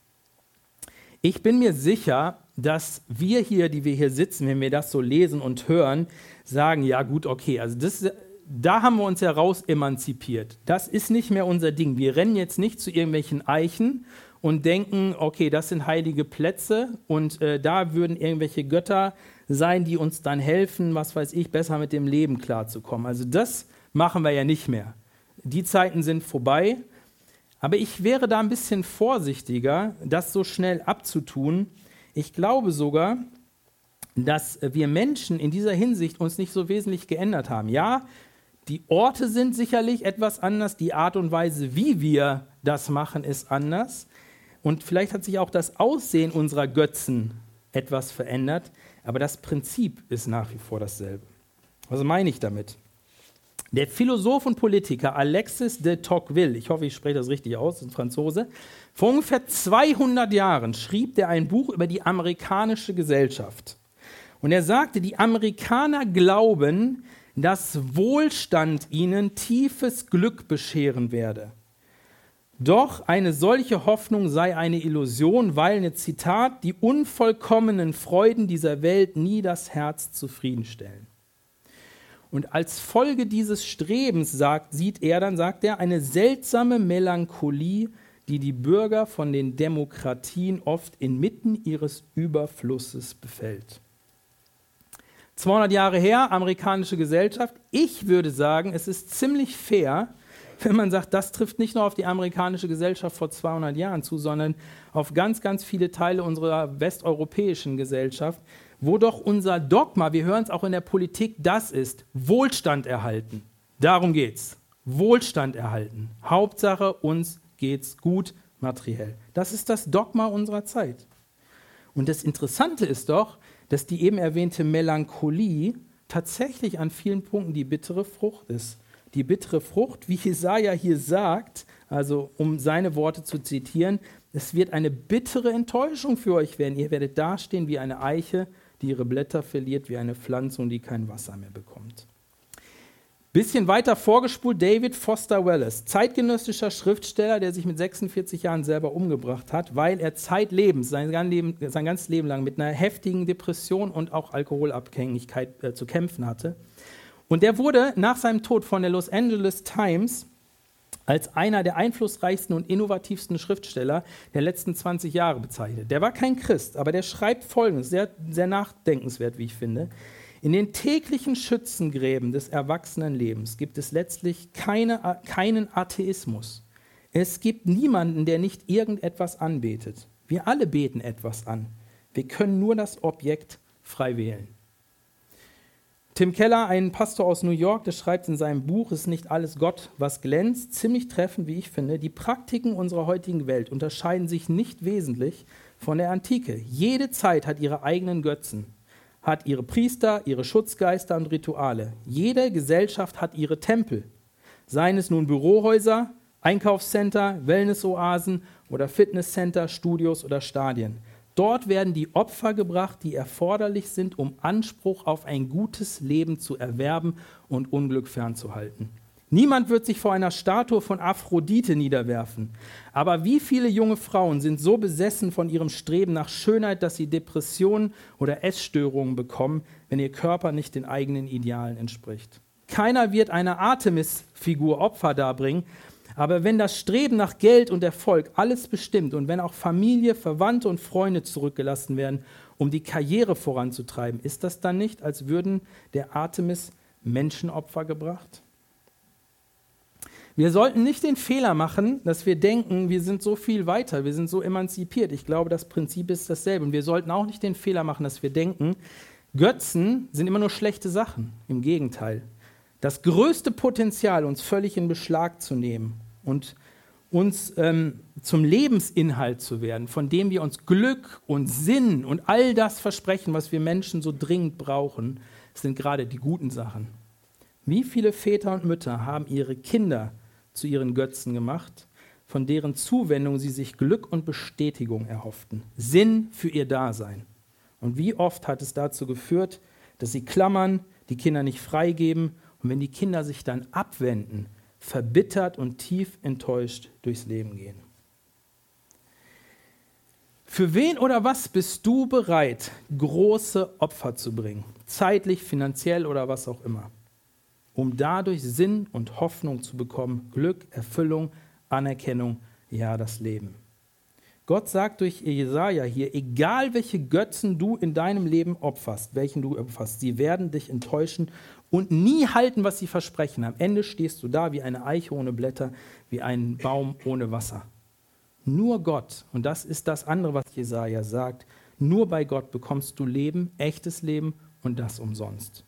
S1: Ich bin mir sicher, dass wir hier, die wir hier sitzen, wenn wir das so lesen und hören, sagen, ja gut, okay, also das, da haben wir uns ja raus emanzipiert. Das ist nicht mehr unser Ding. Wir rennen jetzt nicht zu irgendwelchen Eichen und denken, okay, das sind heilige Plätze und äh, da würden irgendwelche Götter sein, die uns dann helfen, was weiß ich, besser mit dem Leben klarzukommen. Also das machen wir ja nicht mehr. Die Zeiten sind vorbei. Aber ich wäre da ein bisschen vorsichtiger, das so schnell abzutun. Ich glaube sogar, dass wir Menschen in dieser Hinsicht uns nicht so wesentlich geändert haben. Ja, die Orte sind sicherlich etwas anders, die Art und Weise, wie wir das machen, ist anders. Und vielleicht hat sich auch das Aussehen unserer Götzen etwas verändert, aber das Prinzip ist nach wie vor dasselbe. Was meine ich damit? Der Philosoph und Politiker Alexis de Tocqueville, ich hoffe, ich spreche das richtig aus, ist ein Franzose, vor ungefähr zweihundert Jahren schrieb er ein Buch über die amerikanische Gesellschaft. Und er sagte, die Amerikaner glauben, dass Wohlstand ihnen tiefes Glück bescheren werde. Doch eine solche Hoffnung sei eine Illusion, weil, eine Zitat, die unvollkommenen Freuden dieser Welt nie das Herz zufriedenstellen. Und als Folge dieses Strebens sagt, sieht er, dann sagt er, eine seltsame Melancholie, die die Bürger von den Demokratien oft inmitten ihres Überflusses befällt. zweihundert Jahre her, amerikanische Gesellschaft. Ich würde sagen, es ist ziemlich fair, wenn man sagt, das trifft nicht nur auf die amerikanische Gesellschaft vor zweihundert Jahren zu, sondern auf ganz, ganz viele Teile unserer westeuropäischen Gesellschaft, wo doch unser Dogma, wir hören es auch in der Politik, das ist Wohlstand erhalten. Darum geht's. Wohlstand erhalten. Hauptsache, uns geht's gut materiell. Das ist das Dogma unserer Zeit. Und das Interessante ist doch, dass die eben erwähnte Melancholie tatsächlich an vielen Punkten die bittere Frucht ist. Die bittere Frucht, wie Jesaja hier sagt, also um seine Worte zu zitieren, es wird eine bittere Enttäuschung für euch werden. Ihr werdet dastehen wie eine Eiche, die ihre Blätter verliert, wie eine Pflanze und die kein Wasser mehr bekommt. Bisschen weiter vorgespult, David Foster Wallace, zeitgenössischer Schriftsteller, der sich mit sechsundvierzig Jahren selber umgebracht hat, weil er zeitlebens, sein, Leben, sein ganzes Leben lang mit einer heftigen Depression und auch Alkoholabhängigkeit äh, zu kämpfen hatte. Und der wurde nach seinem Tod von der Los Angeles Times als einer der einflussreichsten und innovativsten Schriftsteller der letzten zwanzig Jahre bezeichnet. Der war kein Christ, aber der schreibt Folgendes, sehr, sehr nachdenkenswert, wie ich finde. In den täglichen Schützengräben des Erwachsenenlebens gibt es letztlich keine, keinen Atheismus. Es gibt niemanden, der nicht irgendetwas anbetet. Wir alle beten etwas an. Wir können nur das Objekt frei wählen. Tim Keller, ein Pastor aus New York, der schreibt in seinem Buch, es ist nicht alles Gott, was glänzt, ziemlich treffend, wie ich finde, die Praktiken unserer heutigen Welt unterscheiden sich nicht wesentlich von der Antike. Jede Zeit hat ihre eigenen Götzen, hat ihre Priester, ihre Schutzgeister und Rituale. Jede Gesellschaft hat ihre Tempel, seien es nun Bürohäuser, Einkaufscenter, Wellnessoasen oder Fitnesscenter, Studios oder Stadien. Dort werden die Opfer gebracht, die erforderlich sind, um Anspruch auf ein gutes Leben zu erwerben und Unglück fernzuhalten. Niemand wird sich vor einer Statue von Aphrodite niederwerfen. Aber wie viele junge Frauen sind so besessen von ihrem Streben nach Schönheit, dass sie Depressionen oder Essstörungen bekommen, wenn ihr Körper nicht den eigenen Idealen entspricht? Keiner wird einer Artemis-Figur Opfer darbringen, aber wenn das Streben nach Geld und Erfolg alles bestimmt und wenn auch Familie, Verwandte und Freunde zurückgelassen werden, um die Karriere voranzutreiben, ist das dann nicht, als würden der Artemis Menschenopfer gebracht? Wir sollten nicht den Fehler machen, dass wir denken, wir sind so viel weiter, wir sind so emanzipiert. Ich glaube, das Prinzip ist dasselbe. Und wir sollten auch nicht den Fehler machen, dass wir denken, Götzen sind immer nur schlechte Sachen. Im Gegenteil. Das größte Potenzial, uns völlig in Beschlag zu nehmen und uns ähm, zum Lebensinhalt zu werden, von dem wir uns Glück und Sinn und all das versprechen, was wir Menschen so dringend brauchen, sind gerade die guten Sachen. Wie viele Väter und Mütter haben ihre Kinder zu ihren Götzen gemacht, von deren Zuwendung sie sich Glück und Bestätigung erhofften, Sinn für ihr Dasein. Und wie oft hat es dazu geführt, dass sie klammern, die Kinder nicht freigeben und wenn die Kinder sich dann abwenden, verbittert und tief enttäuscht durchs Leben gehen. Für wen oder was bist du bereit, große Opfer zu bringen, zeitlich, finanziell oder was auch immer, um dadurch Sinn und Hoffnung zu bekommen, Glück, Erfüllung, Anerkennung, ja, das Leben. Gott sagt durch Jesaja hier, egal welche Götzen du in deinem Leben opferst, welchen du opferst, sie werden dich enttäuschen und nie halten, was sie versprechen. Am Ende stehst du da wie eine Eiche ohne Blätter, wie ein Baum ohne Wasser. Nur Gott, und das ist das andere, was Jesaja sagt, nur bei Gott bekommst du Leben, echtes Leben und das umsonst.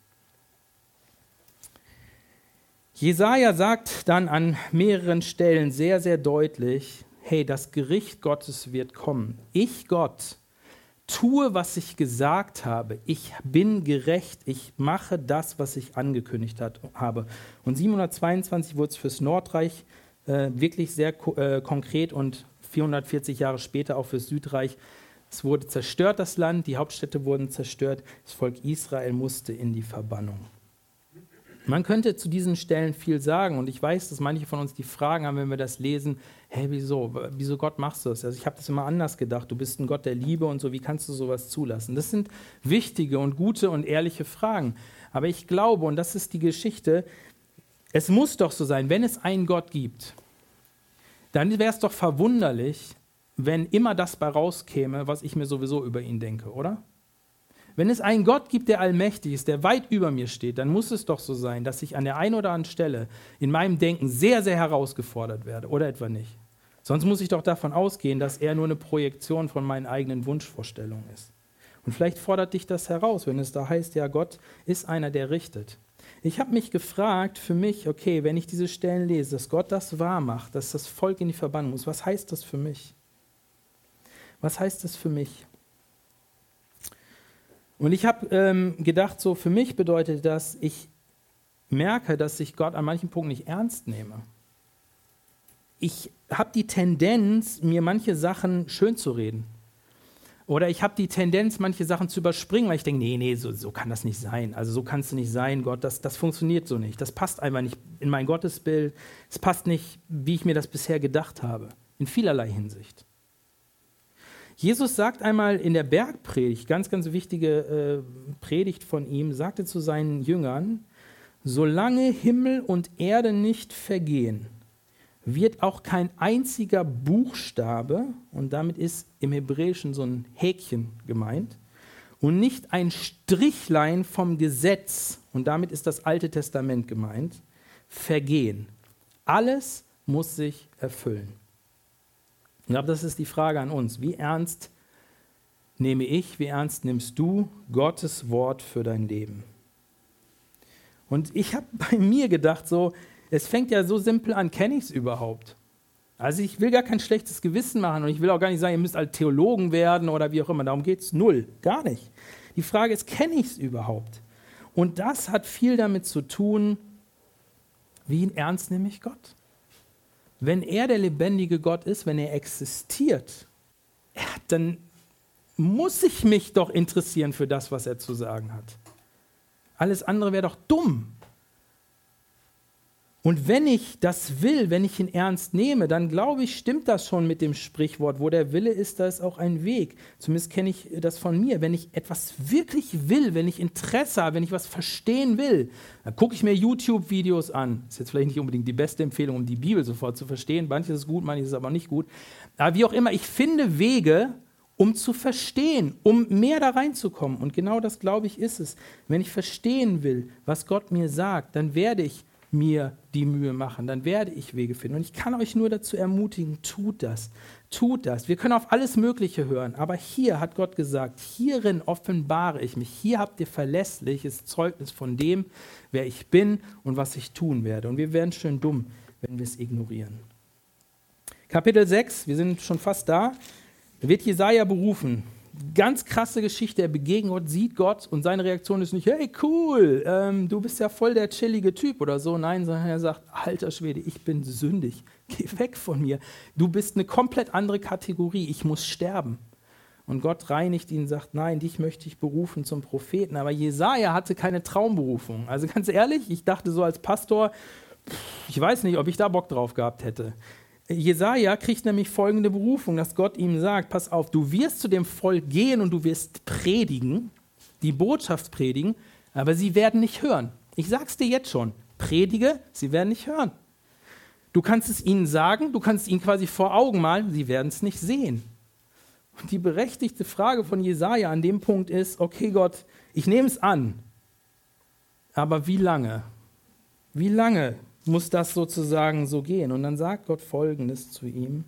S1: Jesaja sagt dann an mehreren Stellen sehr, sehr deutlich, hey, das Gericht Gottes wird kommen. Ich, Gott, tue, was ich gesagt habe. Ich bin gerecht. Ich mache das, was ich angekündigt hat, habe. Und siebenhundertzweiundzwanzig wurde es fürs Nordreich äh, wirklich sehr ko- äh, konkret und vierhundertvierzig Jahre später auch fürs Südreich. Es wurde zerstört, das Land, die Hauptstädte wurden zerstört. Das Volk Israel musste in die Verbannung. Man könnte zu diesen Stellen viel sagen und ich weiß, dass manche von uns die Fragen haben, wenn wir das lesen, hey, wieso, wieso Gott machst du das? Also ich habe das immer anders gedacht, du bist ein Gott der Liebe und so, wie kannst du sowas zulassen? Das sind wichtige und gute und ehrliche Fragen, aber ich glaube, und das ist die Geschichte, es muss doch so sein, wenn es einen Gott gibt, dann wäre es doch verwunderlich, wenn immer das bei rauskäme, was ich mir sowieso über ihn denke, oder? Wenn es einen Gott gibt, der allmächtig ist, der weit über mir steht, dann muss es doch so sein, dass ich an der einen oder anderen Stelle in meinem Denken sehr, sehr herausgefordert werde, oder etwa nicht? Sonst muss ich doch davon ausgehen, dass er nur eine Projektion von meinen eigenen Wunschvorstellungen ist. Und vielleicht fordert dich das heraus, wenn es da heißt, ja, Gott ist einer, der richtet. Ich habe mich gefragt für mich, okay, wenn ich diese Stellen lese, dass Gott das wahr macht, dass das Volk in die Verbannung muss, was heißt das für mich? Was heißt das für mich? Und ich habe ähm, gedacht, so für mich bedeutet das, ich merke, dass ich Gott an manchen Punkten nicht ernst nehme. Ich habe die Tendenz, mir manche Sachen schön zu reden. Oder ich habe die Tendenz, manche Sachen zu überspringen, weil ich denke, nee, nee, so, so kann das nicht sein. Also so kannst du nicht sein, Gott, das, das funktioniert so nicht. Das passt einfach nicht in mein Gottesbild. Es passt nicht, wie ich mir das bisher gedacht habe. In vielerlei Hinsicht. Jesus sagt einmal in der Bergpredigt, ganz, ganz wichtige äh, Predigt von ihm, sagte zu seinen Jüngern, solange Himmel und Erde nicht vergehen, wird auch kein einziger Buchstabe, und damit ist im Hebräischen so ein Häkchen gemeint, und nicht ein Strichlein vom Gesetz, und damit ist das Alte Testament gemeint, vergehen. Alles muss sich erfüllen. Ich glaube, das ist die Frage an uns. Wie ernst nehme ich, wie ernst nimmst du Gottes Wort für dein Leben? Und ich habe bei mir gedacht, so, es fängt ja so simpel an, kenne ich es überhaupt? Also ich will gar kein schlechtes Gewissen machen und ich will auch gar nicht sagen, ihr müsst alle Theologen werden oder wie auch immer, darum geht es null, gar nicht. Die Frage ist, kenne ich es überhaupt? Und das hat viel damit zu tun, wie ernst nehme ich Gott? Wenn er der lebendige Gott ist, wenn er existiert, ja, dann muss ich mich doch interessieren für das, was er zu sagen hat. Alles andere wäre doch dumm. Und wenn ich das will, wenn ich ihn ernst nehme, dann glaube ich, stimmt das schon mit dem Sprichwort, wo der Wille ist, da ist auch ein Weg. Zumindest kenne ich das von mir. Wenn ich etwas wirklich will, wenn ich Interesse habe, wenn ich was verstehen will, dann gucke ich mir YouTube-Videos an. Das ist jetzt vielleicht nicht unbedingt die beste Empfehlung, um die Bibel sofort zu verstehen. Manches ist gut, manches ist aber nicht gut. Aber wie auch immer, ich finde Wege, um zu verstehen, um mehr da reinzukommen. Und genau das, glaube ich, ist es. Wenn ich verstehen will, was Gott mir sagt, dann werde ich mir die Mühe machen, dann werde ich Wege finden. Und ich kann euch nur dazu ermutigen, tut das, tut das. Wir können auf alles Mögliche hören, aber hier hat Gott gesagt, hierin offenbare ich mich, hier habt ihr verlässliches Zeugnis von dem, wer ich bin und was ich tun werde. Und wir werden schön dumm, wenn wir es ignorieren. Kapitel sechs, wir sind schon fast da, wird Jesaja berufen. Ganz krasse Geschichte, er begegnet Gott, sieht Gott und seine Reaktion ist nicht, hey cool, ähm, du bist ja voll der chillige Typ oder so. Nein, sondern er sagt, alter Schwede, ich bin sündig, geh weg von mir. Du bist eine komplett andere Kategorie, ich muss sterben. Und Gott reinigt ihn und sagt, nein, dich möchte ich berufen zum Propheten. Aber Jesaja hatte keine Traumberufung. Also ganz ehrlich, ich dachte so als Pastor, ich weiß nicht, ob ich da Bock drauf gehabt hätte. Jesaja kriegt nämlich folgende Berufung, dass Gott ihm sagt, pass auf, du wirst zu dem Volk gehen und du wirst predigen, die Botschaft predigen, aber sie werden nicht hören. Ich sag's dir jetzt schon, predige, sie werden nicht hören. Du kannst es ihnen sagen, du kannst es ihnen quasi vor Augen malen, sie werden es nicht sehen. Und die berechtigte Frage von Jesaja an dem Punkt ist, okay Gott, ich nehme es an, aber wie lange? Wie lange muss das sozusagen so gehen? Und dann sagt Gott Folgendes zu ihm.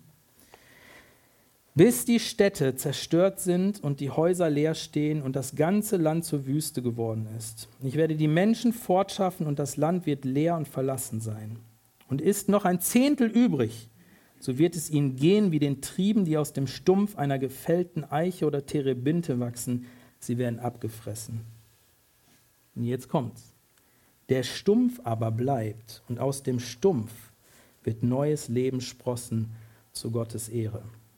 S1: Bis die Städte zerstört sind und die Häuser leer stehen und das ganze Land zur Wüste geworden ist. Ich werde die Menschen fortschaffen und das Land wird leer und verlassen sein. Und ist noch ein Zehntel übrig, so wird es ihnen gehen wie den Trieben, die aus dem Stumpf einer gefällten Eiche oder Terebinte wachsen. Sie werden abgefressen. Und jetzt kommt's. Der Stumpf aber bleibt und aus dem Stumpf wird neues Leben sprossen zu Gottes Ehre.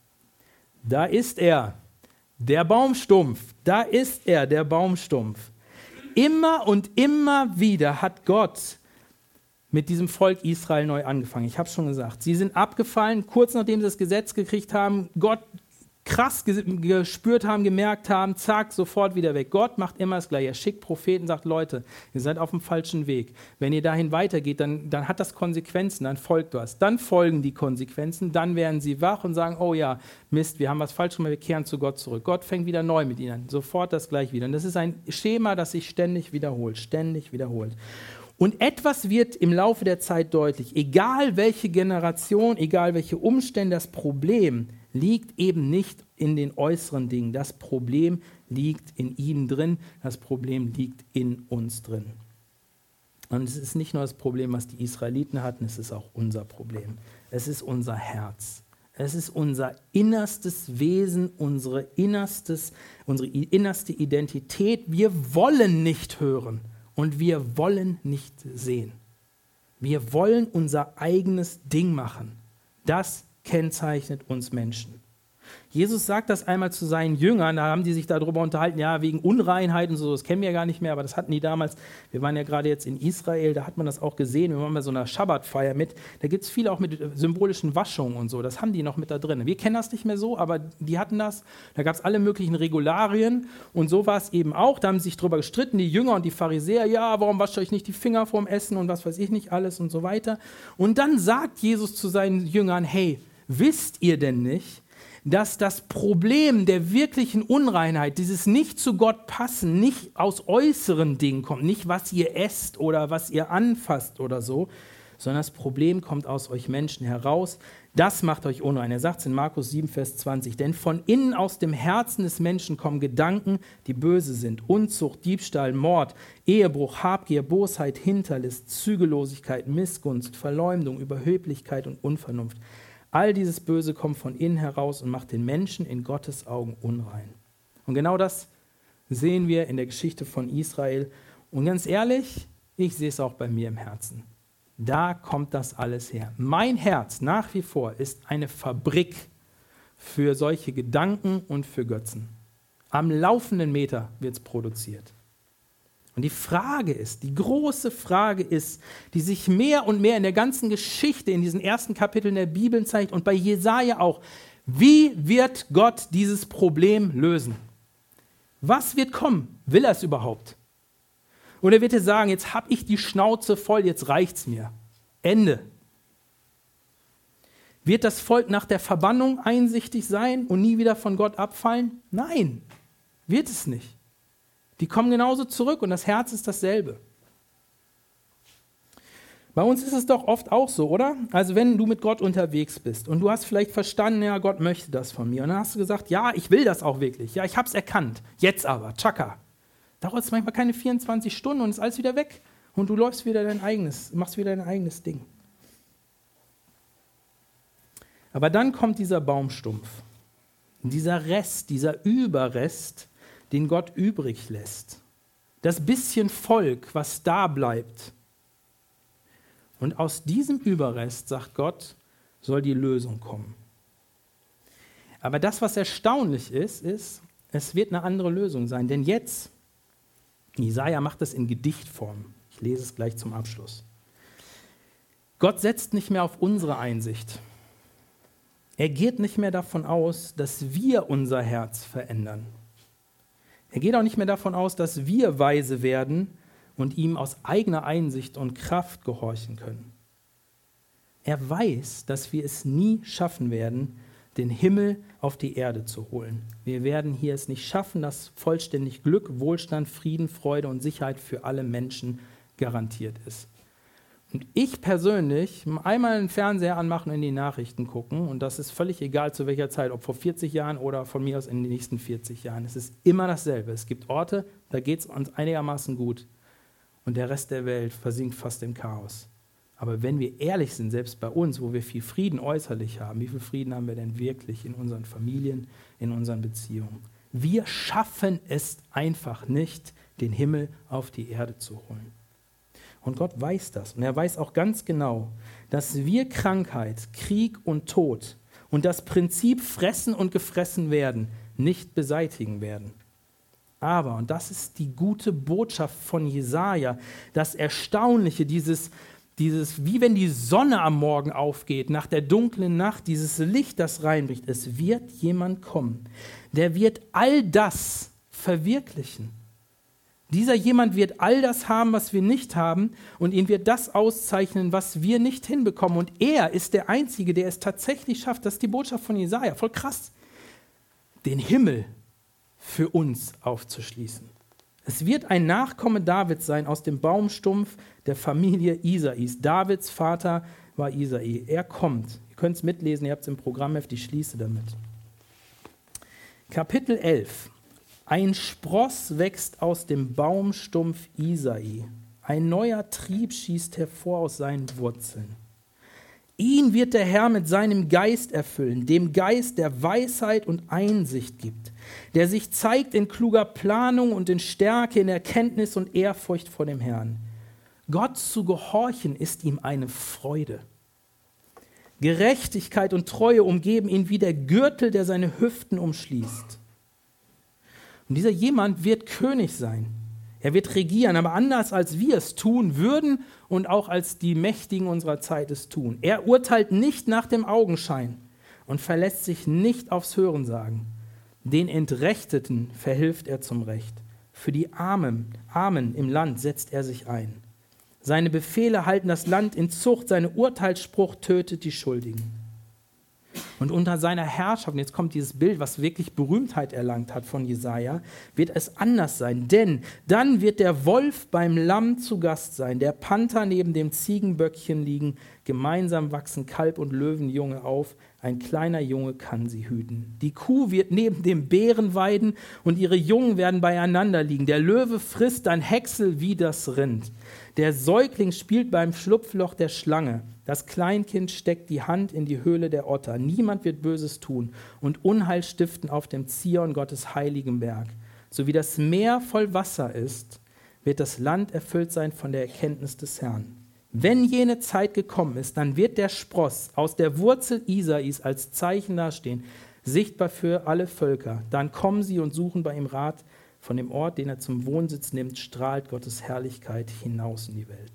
S1: Da ist er, der Baumstumpf. Da ist er, der Baumstumpf. Immer und immer wieder hat Gott mit diesem Volk Israel neu angefangen. Ich habe es schon gesagt. Sie sind abgefallen, kurz nachdem sie das Gesetz gekriegt haben, Gott krass gespürt haben, gemerkt haben, zack, sofort wieder weg. Gott macht immer das Gleiche. Er schickt Propheten, sagt, Leute, ihr seid auf dem falschen Weg. Wenn ihr dahin weitergeht, dann, dann hat das Konsequenzen, dann folgt was. Dann folgen die Konsequenzen, dann werden sie wach und sagen, oh ja, Mist, wir haben was falsch gemacht, wir kehren zu Gott zurück. Gott fängt wieder neu mit ihnen an, sofort das gleich wieder. Und das ist ein Schema, das sich ständig wiederholt, ständig wiederholt. Und etwas wird im Laufe der Zeit deutlich, egal welche Generation, egal welche Umstände, das Problem liegt eben nicht in den äußeren Dingen. Das Problem liegt in ihnen drin, das Problem liegt in uns drin. Und es ist nicht nur das Problem, was die Israeliten hatten, es ist auch unser Problem. Es ist unser Herz. Es ist unser innerstes Wesen, unsere, innerstes, unsere innerste Identität. Wir wollen nicht hören und wir wollen nicht sehen. Wir wollen unser eigenes Ding machen. Das kennzeichnet uns Menschen. Jesus sagt das einmal zu seinen Jüngern, da haben die sich darüber unterhalten, ja, wegen Unreinheit und so, das kennen wir ja gar nicht mehr, aber das hatten die damals, wir waren ja gerade jetzt in Israel, da hat man das auch gesehen, wir waren bei so einer Schabbatfeier mit, da gibt es viel auch mit symbolischen Waschungen und so, das haben die noch mit da drin. Wir kennen das nicht mehr so, aber die hatten das, da gab es alle möglichen Regularien und so war es eben auch, da haben sie sich drüber gestritten, die Jünger und die Pharisäer, ja, warum wascht euch nicht die Finger vorm Essen und was weiß ich nicht alles und so weiter. Und dann sagt Jesus zu seinen Jüngern, hey, wisst ihr denn nicht, dass das Problem der wirklichen Unreinheit, dieses nicht zu Gott passen, nicht aus äußeren Dingen kommt, nicht was ihr esst oder was ihr anfasst oder so, sondern das Problem kommt aus euch Menschen heraus. Das macht euch unrein. Er sagt es in Markus sieben, Vers zwanzig. Denn von innen aus dem Herzen des Menschen kommen Gedanken, die böse sind. Unzucht, Diebstahl, Mord, Ehebruch, Habgier, Bosheit, Hinterlist, Zügellosigkeit, Missgunst, Verleumdung, Überheblichkeit und Unvernunft. All dieses Böse kommt von innen heraus und macht den Menschen in Gottes Augen unrein. Und genau das sehen wir in der Geschichte von Israel. Und ganz ehrlich, ich sehe es auch bei mir im Herzen. Da kommt das alles her. Mein Herz nach wie vor ist eine Fabrik für solche Gedanken und für Götzen. Am laufenden Meter wird es produziert. Und die Frage ist, die große Frage ist, die sich mehr und mehr in der ganzen Geschichte, in diesen ersten Kapiteln der Bibel zeigt und bei Jesaja auch, wie wird Gott dieses Problem lösen? Was wird kommen? Will er es überhaupt? Oder wird er sagen, jetzt habe ich die Schnauze voll, jetzt reicht's mir. Ende. Wird das Volk nach der Verbannung einsichtig sein und nie wieder von Gott abfallen? Nein, wird es nicht. Die kommen genauso zurück und das Herz ist dasselbe. Bei uns ist es doch oft auch so, oder? Also wenn du mit Gott unterwegs bist und du hast vielleicht verstanden, ja, Gott möchte das von mir. Und dann hast du gesagt, ja, ich will das auch wirklich. Ja, ich habe es erkannt. Jetzt aber, tschakka. Dauert es manchmal keine vierundzwanzig Stunden und ist alles wieder weg. Und du läufst wieder dein eigenes, machst wieder dein eigenes Ding. Aber dann kommt dieser Baumstumpf. Dieser Rest, dieser Überrest, den Gott übrig lässt. Das bisschen Volk, was da bleibt. Und aus diesem Überrest, sagt Gott, soll die Lösung kommen. Aber das, was erstaunlich ist, ist, es wird eine andere Lösung sein. Denn jetzt, Jesaja macht das in Gedichtform. Ich lese es gleich zum Abschluss. Gott setzt nicht mehr auf unsere Einsicht. Er geht nicht mehr davon aus, dass wir unser Herz verändern. Er geht auch nicht mehr davon aus, dass wir weise werden und ihm aus eigener Einsicht und Kraft gehorchen können. Er weiß, dass wir es nie schaffen werden, den Himmel auf die Erde zu holen. Wir werden hier es nicht schaffen, dass vollständig Glück, Wohlstand, Frieden, Freude und Sicherheit für alle Menschen garantiert ist. Und ich persönlich, einmal den Fernseher anmachen und in die Nachrichten gucken, und das ist völlig egal zu welcher Zeit, ob vor vierzig Jahren oder von mir aus in den nächsten vierzig Jahren. Es ist immer dasselbe. Es gibt Orte, da geht es uns einigermaßen gut und der Rest der Welt versinkt fast im Chaos. Aber wenn wir ehrlich sind, selbst bei uns, wo wir viel Frieden äußerlich haben, wie viel Frieden haben wir denn wirklich in unseren Familien, in unseren Beziehungen? Wir schaffen es einfach nicht, den Himmel auf die Erde zu holen. Und Gott weiß das. Und er weiß auch ganz genau, dass wir Krankheit, Krieg und Tod und das Prinzip Fressen und gefressen werden nicht beseitigen werden. Aber, und das ist die gute Botschaft von Jesaja, das Erstaunliche, dieses, dieses, wie wenn die Sonne am Morgen aufgeht, nach der dunklen Nacht, dieses Licht, das reinbricht. Es wird jemand kommen, der wird all das verwirklichen. Dieser jemand wird all das haben, was wir nicht haben, und ihn wird das auszeichnen, was wir nicht hinbekommen. Und er ist der Einzige, der es tatsächlich schafft, das ist die Botschaft von Jesaja, voll krass, den Himmel für uns aufzuschließen. Es wird ein Nachkomme Davids sein aus dem Baumstumpf der Familie Isais. Davids Vater war Isai. Er kommt. Ihr könnt es mitlesen, ihr habt es im Programmheft, ich schließe damit. Kapitel elf. Ein Spross wächst aus dem Baumstumpf Isai. Ein neuer Trieb schießt hervor aus seinen Wurzeln. Ihn wird der Herr mit seinem Geist erfüllen, dem Geist, der Weisheit und Einsicht gibt, der sich zeigt in kluger Planung und in Stärke, in Erkenntnis und Ehrfurcht vor dem Herrn. Gott zu gehorchen ist ihm eine Freude. Gerechtigkeit und Treue umgeben ihn wie der Gürtel, der seine Hüften umschließt. Und dieser jemand wird König sein. Er wird regieren, aber anders als wir es tun würden und auch als die Mächtigen unserer Zeit es tun. Er urteilt nicht nach dem Augenschein und verlässt sich nicht aufs Hörensagen. Den Entrechteten verhilft er zum Recht. Für die Armen, Armen im Land setzt er sich ein. Seine Befehle halten das Land in Zucht, sein Urteilsspruch tötet die Schuldigen. Und unter seiner Herrschaft, und jetzt kommt dieses Bild, was wirklich Berühmtheit erlangt hat von Jesaja, wird es anders sein. Denn dann wird der Wolf beim Lamm zu Gast sein, der Panther neben dem Ziegenböckchen liegen, gemeinsam wachsen Kalb und Löwenjunge auf, ein kleiner Junge kann sie hüten. Die Kuh wird neben dem Bären weiden und ihre Jungen werden beieinander liegen. Der Löwe frisst ein Häcksel wie das Rind. Der Säugling spielt beim Schlupfloch der Schlange. Das Kleinkind steckt die Hand in die Höhle der Otter. Niemand wird Böses tun und Unheil stiften auf dem Zion Gottes heiligem Berg. So wie das Meer voll Wasser ist, wird das Land erfüllt sein von der Erkenntnis des Herrn. Wenn jene Zeit gekommen ist, dann wird der Spross aus der Wurzel Isais als Zeichen dastehen, sichtbar für alle Völker. Dann kommen sie und suchen bei ihm Rat. Von dem Ort, den er zum Wohnsitz nimmt, strahlt Gottes Herrlichkeit hinaus in die Welt.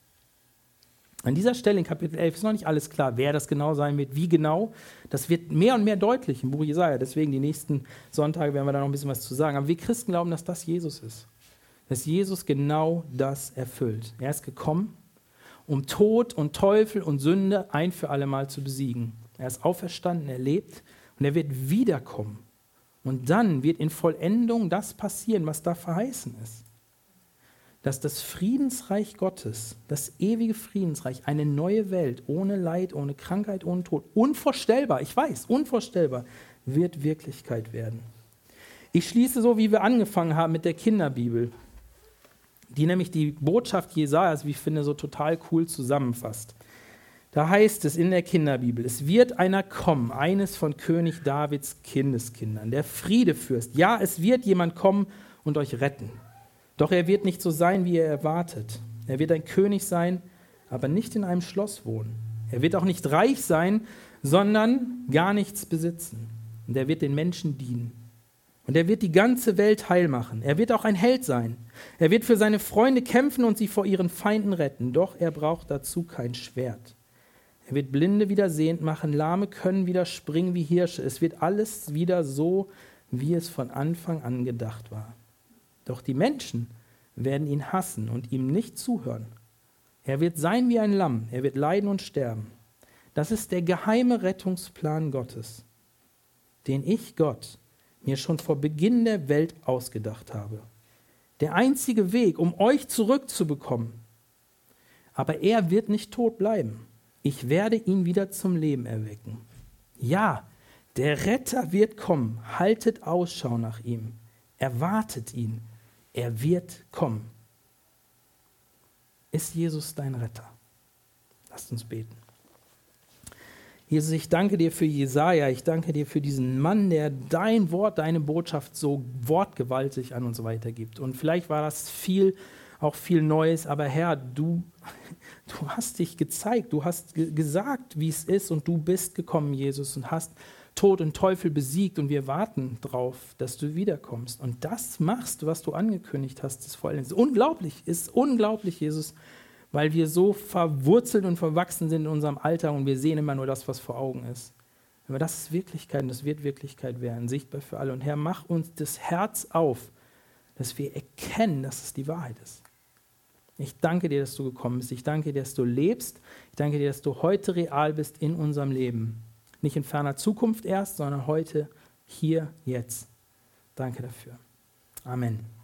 S1: An dieser Stelle in Kapitel elf ist noch nicht alles klar, wer das genau sein wird, wie genau. Das wird mehr und mehr deutlich im Buch Jesaja. Deswegen die nächsten Sonntage werden wir da noch ein bisschen was zu sagen. Aber wir Christen glauben, dass das Jesus ist. Dass Jesus genau das erfüllt. Er ist gekommen, um Tod und Teufel und Sünde ein für alle Mal zu besiegen. Er ist auferstanden, er lebt und er wird wiederkommen. Und dann wird in Vollendung das passieren, was da verheißen ist. Dass das Friedensreich Gottes, das ewige Friedensreich, eine neue Welt ohne Leid, ohne Krankheit, ohne Tod, unvorstellbar, ich weiß, unvorstellbar, wird Wirklichkeit werden. Ich schließe so, wie wir angefangen haben mit der Kinderbibel, die nämlich die Botschaft Jesajas, wie ich finde, so total cool zusammenfasst. Da heißt es in der Kinderbibel, es wird einer kommen, eines von König Davids Kindeskindern, der Friedefürst. Ja, es wird jemand kommen und euch retten. Doch er wird nicht so sein, wie ihr erwartet. Er wird ein König sein, aber nicht in einem Schloss wohnen. Er wird auch nicht reich sein, sondern gar nichts besitzen. Und er wird den Menschen dienen. Und er wird die ganze Welt heil machen. Er wird auch ein Held sein. Er wird für seine Freunde kämpfen und sie vor ihren Feinden retten. Doch er braucht dazu kein Schwert. Er wird Blinde wieder sehend machen, Lahme können wieder springen wie Hirsche. Es wird alles wieder so, wie es von Anfang an gedacht war. Doch die Menschen werden ihn hassen und ihm nicht zuhören. Er wird sein wie ein Lamm, er wird leiden und sterben. Das ist der geheime Rettungsplan Gottes, den ich, Gott, mir schon vor Beginn der Welt ausgedacht habe. Der einzige Weg, um euch zurückzubekommen. Aber er wird nicht tot bleiben. Ich werde ihn wieder zum Leben erwecken. Ja, der Retter wird kommen. Haltet Ausschau nach ihm. Erwartet ihn. Er wird kommen. Ist Jesus dein Retter? Lasst uns beten. Jesus, ich danke dir für Jesaja, ich danke dir für diesen Mann, der dein Wort, deine Botschaft so wortgewaltig an uns weitergibt. Und vielleicht war das viel, auch viel Neues, aber Herr, du, du hast dich gezeigt, du hast ge- gesagt, wie es ist und du bist gekommen, Jesus, und hast Tod und Teufel besiegt und wir warten drauf, dass du wiederkommst. Und das machst du, was du angekündigt hast, ist vor allem ist unglaublich, ist unglaublich, Jesus, weil wir so verwurzelt und verwachsen sind in unserem Alltag und wir sehen immer nur das, was vor Augen ist. Aber das ist Wirklichkeit und das wird Wirklichkeit werden, sichtbar für alle. Und Herr, mach uns das Herz auf, dass wir erkennen, dass es die Wahrheit ist. Ich danke dir, dass du gekommen bist. Ich danke dir, dass du lebst. Ich danke dir, dass du heute real bist in unserem Leben. Nicht in ferner Zukunft erst, sondern heute, hier, jetzt. Danke dafür. Amen.